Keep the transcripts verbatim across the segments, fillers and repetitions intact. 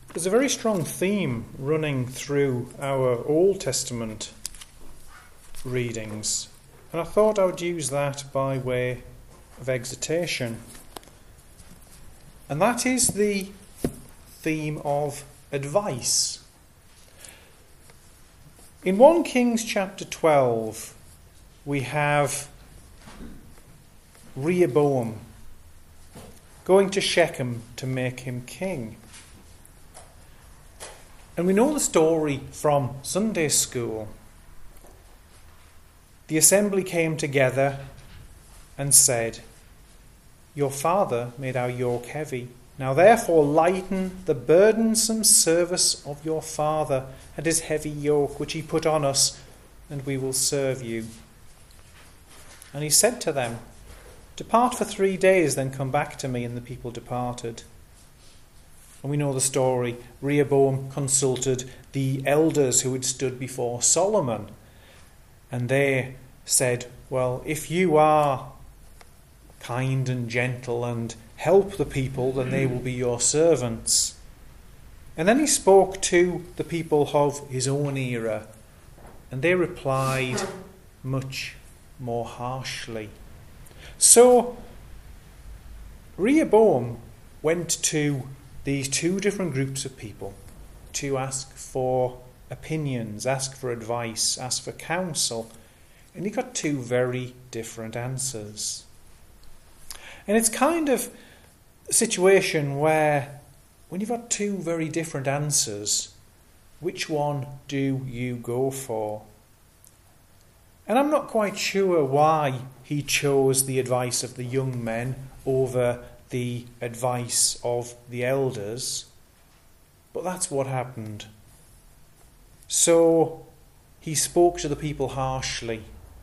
There's a very strong theme running through our Old Testament readings, and I thought I would use that by way of exhortation. And that is the theme of advice. In First Kings chapter twelve, we have Rehoboam going to Shechem to make him king. And we know the story from Sunday school. The assembly came together and said, "Your father made our yoke heavy. Now therefore lighten the burdensome service of your father and his heavy yoke, which he put on us, and we will serve you." And he said to them, "Depart for three days, then come back to me." And the people departed. And we know the story. Rehoboam consulted the elders who had stood before Solomon. And they said, "Well, if you are kind and gentle and help the people, then they will be your servants." And then he spoke to the people of his own era, and they replied much more harshly. So Rehoboam went to these two different groups of people to ask for opinions, ask for advice, ask for counsel, and he got two very different answers. And it's kind of a situation where when you've got two very different answers, which one do you go for? And I'm not quite sure why he chose the advice of the young men over the advice of the elders, but that's what happened. So he spoke to the people harshly.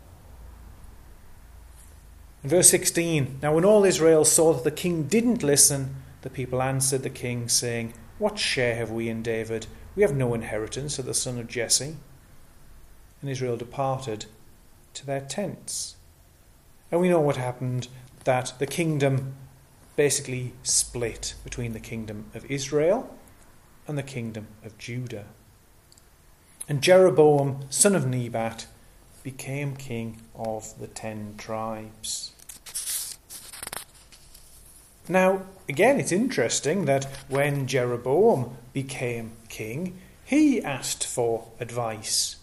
In verse sixteen, "Now when all Israel saw that the king didn't listen, the people answered the king, saying, 'What share have we in David? We have no inheritance of the son of Jesse.' And Israel departed to their tents." And we know what happened, that the kingdom basically split between the kingdom of Israel and the kingdom of Judah. And Jeroboam, son of Nebat, became king of the ten tribes. Now, again, it's interesting that when Jeroboam became king, he asked for advice.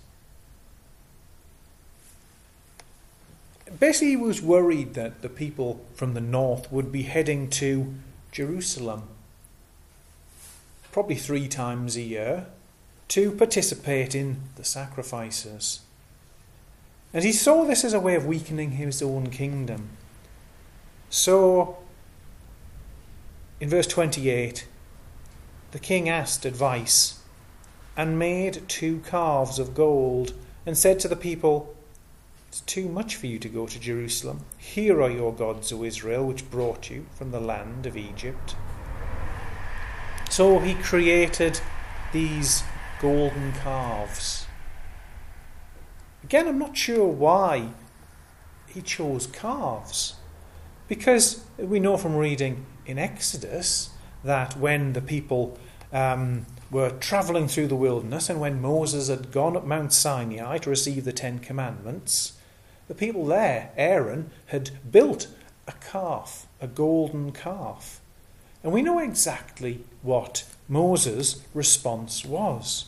Basically, he was worried that the people from the north would be heading to Jerusalem, probably three times a year, to participate in the sacrifices. And he saw this as a way of weakening his own kingdom. So, in verse twenty-eight, the king asked advice and made two calves of gold and said to the people, "It's too much for you to go to Jerusalem. Here are your gods, O Israel, which brought you from the land of Egypt." So he created these golden calves. Again, I'm not sure why he chose calves, because we know from reading in Exodus that when the people um, were travelling through the wilderness and when Moses had gone up Mount Sinai to receive the Ten Commandments, the people there, Aaron, had built a calf, a golden calf. And we know exactly what Moses' response was.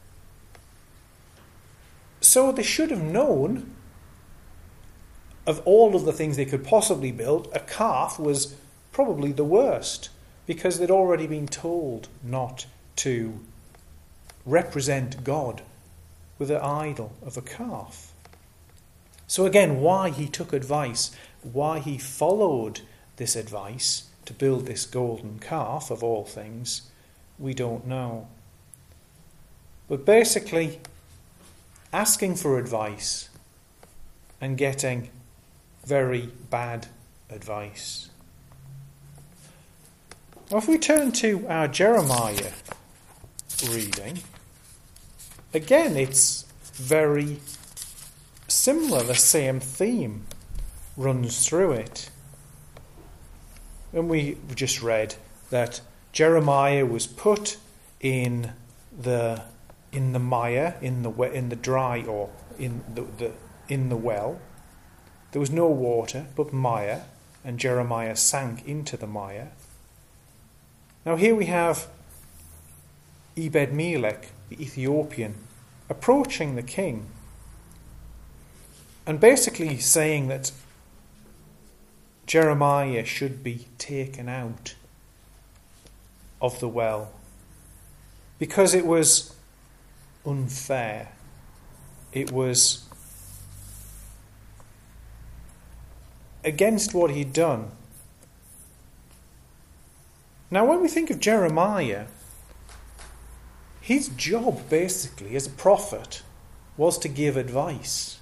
So they should have known, of all of the things they could possibly build, a calf was probably the worst, because they'd already been told not to represent God with an idol of a calf. So again, why he took advice, why he followed this advice to build this golden calf of all things, we don't know. But basically, asking for advice and getting very bad advice. Now, if we turn to our Jeremiah reading, again it's very similar. The same theme runs through it. And we just read that Jeremiah was put in the in the mire, in the we- in the dry, or in the, the in the well. There was no water but mire, and Jeremiah sank into the mire. Now here we have Ebed-Melech, the Ethiopian, approaching the king and basically saying that Jeremiah should be taken out of the well because it was unfair. It was against what he'd done. Now, when we think of Jeremiah, his job basically as a prophet was to give advice.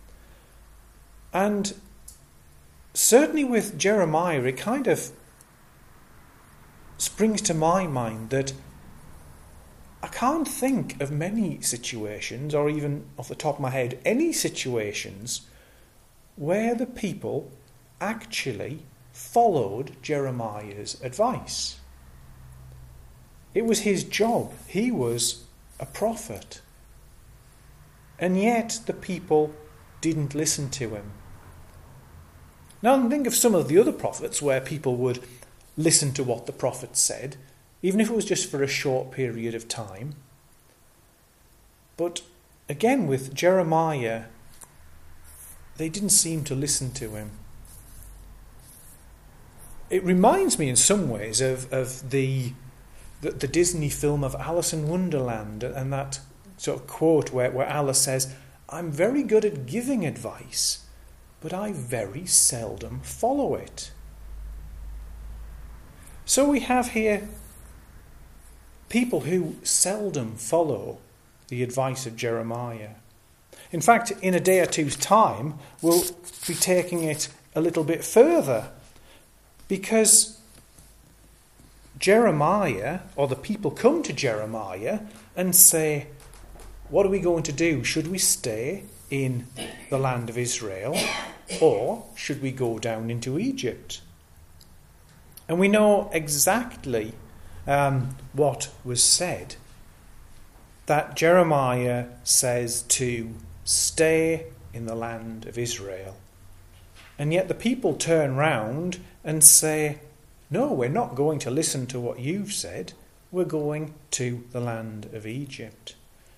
And certainly with Jeremiah, it kind of springs to my mind that I can't think of many situations, or even off the top of my head, any situations where the people actually followed Jeremiah's advice. It was his job. He was a prophet. And yet the people didn't listen to him. Now think of some of the other prophets where people would listen to what the prophet said, even if it was just for a short period of time. But again, with Jeremiah, they didn't seem to listen to him. It reminds me in some ways of, of the, the the Disney film of Alice in Wonderland, and that sort of quote where, where Alice says, "I'm very good at giving advice, but I very seldom follow it." So we have here people who seldom follow the advice of Jeremiah. In fact, in a day or two's time, we'll be taking it a little bit further, because Jeremiah, or the people come to Jeremiah and say, what are we going to do? Should we stay in the land of Israel, or should we go down into Egypt? And we know exactly um, what was said, that Jeremiah says to stay in the land of Israel. And yet the people turn round and say, no, we're not going to listen to what you've said. We're going to the land of Egypt.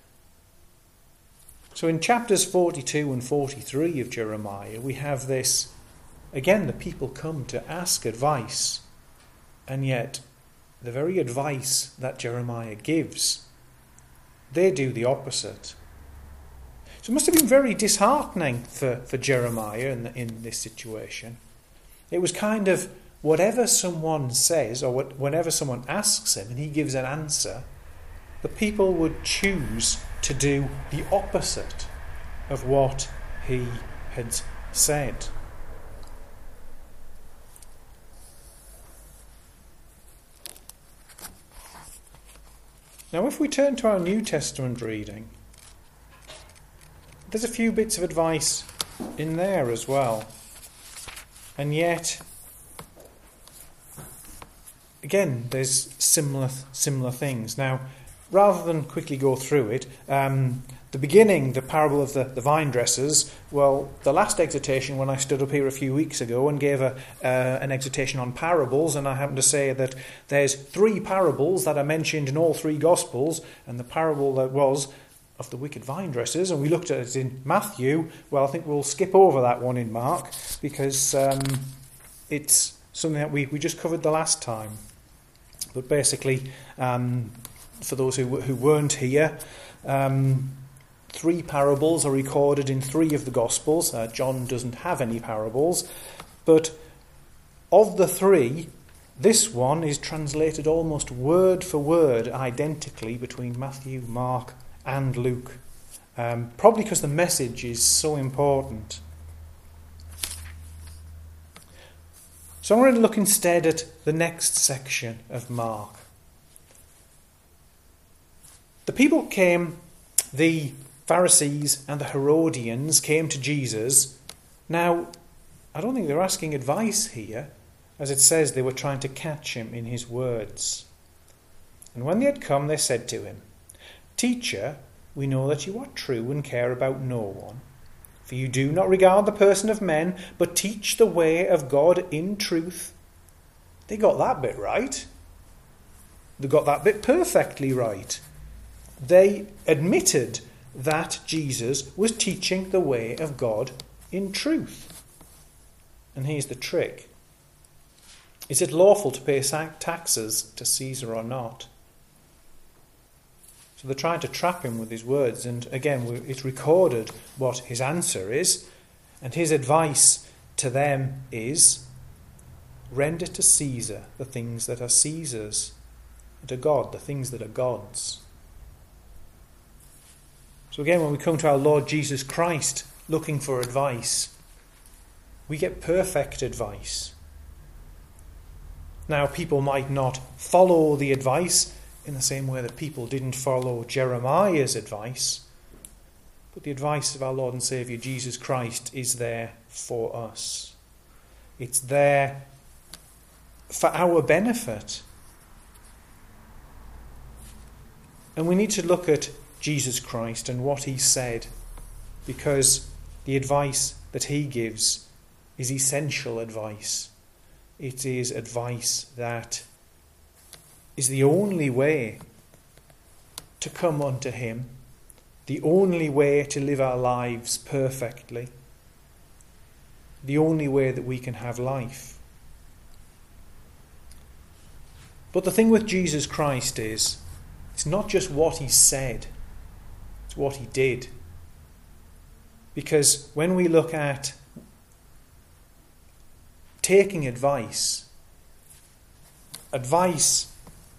So in chapters forty-two and forty-three of Jeremiah, we have this. Again, the people come to ask advice. And yet, the very advice that Jeremiah gives, they do the opposite. So it must have been very disheartening for, for Jeremiah in, the, in this situation. It was kind of whatever someone says, or what, whenever someone asks him and he gives an answer, the people would choose to do the opposite of what he had said. Now, if we turn to our New Testament reading, there's a few bits of advice in there as well. And yet, again, there's similar similar things. Now, rather than quickly go through it, um, the beginning, the parable of the, the vine dressers, well, the last exhortation when I stood up here a few weeks ago and gave a, uh, an exhortation on parables, and I happened to say that there's three parables that are mentioned in all three Gospels, and the parable that was of the wicked vine dressers, and we looked at it in Matthew. Well, I think we'll skip over that one in Mark, because um, it's something that we, we just covered the last time. But basically, um, for those who, who weren't here, um, three parables are recorded in three of the Gospels. Uh, John doesn't have any parables, but of the three, this one is translated almost word for word identically between Matthew, Mark and Luke, um, probably because the message is so important. So I'm going to look instead at the next section of Mark. The people came, the Pharisees and the Herodians came to Jesus. Now, I don't think they're asking advice here. As it says, they were trying to catch him in his words. And when they had come, they said to him, Teacher, we know that you are true and care about no one. For you do not regard the person of men, but teach the way of God in truth. They got that bit right. They got that bit perfectly right. They admitted that Jesus was teaching the way of God in truth. And here's the trick. Is it lawful to pay taxes to Caesar or not? So they're trying to trap him with his words, and again, it's recorded what his answer is, and his advice to them is, render to Caesar the things that are Caesar's, and to God the things that are God's. So again, when we come to our Lord Jesus Christ looking for advice, we get perfect advice. Now, people might not follow the advice in the same way that people didn't follow Jeremiah's advice, but the advice of our Lord and Saviour Jesus Christ is there for us. It's there for our benefit. And we need to look at Jesus Christ and what he said, because the advice that he gives is essential advice. It is advice that is the only way to come unto him, the only way to live our lives perfectly, the only way that we can have life. But the thing with Jesus Christ is, it's not just what he said, it's what he did. Because when we look at taking advice, advice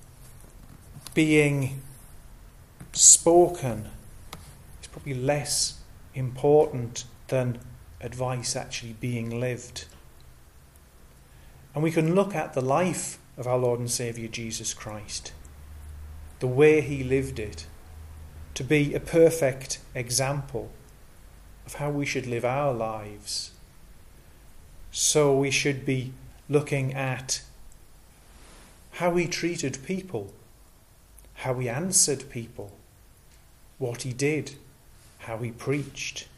being spoken is probably less important than advice actually being lived. And we can look at the life of our Lord and Saviour Jesus Christ, the way he lived it, to be a perfect example of how we should live our lives. So we should be looking at how he treated people, how he answered people, what he did, how he preached.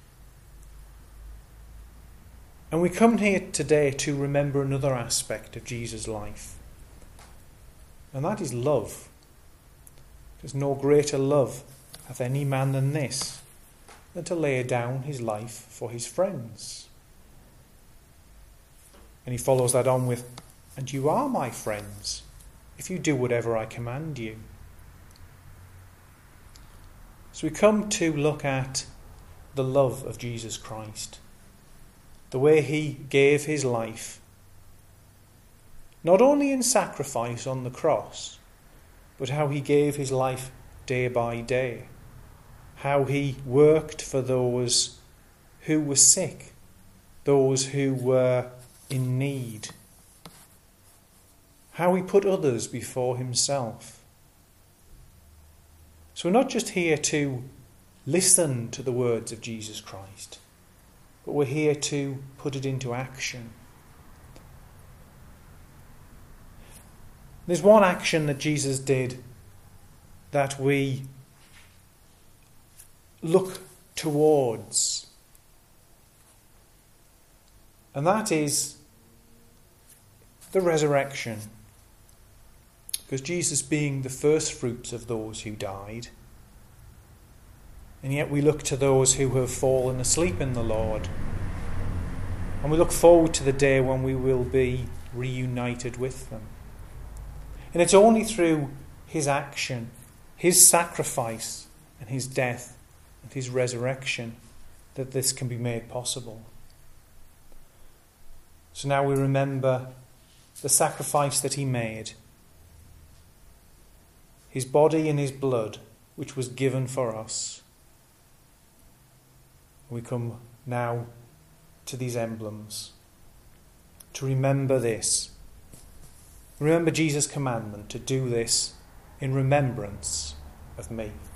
And we come here today to remember another aspect of Jesus' life, and that is love. There's no greater love hath any man than this, than to lay down his life for his friends. And he follows that on with, and you are my friends, if you do whatever I command you. So we come to look at the love of Jesus Christ, the way he gave his life, not only in sacrifice on the cross, but how he gave his life day by day, how he worked for those who were sick, those who were in need, how he put others before himself. So we're not just here to listen to the words of Jesus Christ, but we're here to put it into action. There's one action that Jesus did that we look towards, and that is the resurrection. Because Jesus being the first fruits of those who died, and yet we look to those who have fallen asleep in the Lord, and we look forward to the day when we will be reunited with them. And it's only through his action, his sacrifice, and his death, and his resurrection that this can be made possible. So now we remember the sacrifice that he made, his body and his blood, which was given for us. We come now to these emblems to remember this. Remember Jesus' commandment to do this in remembrance of me.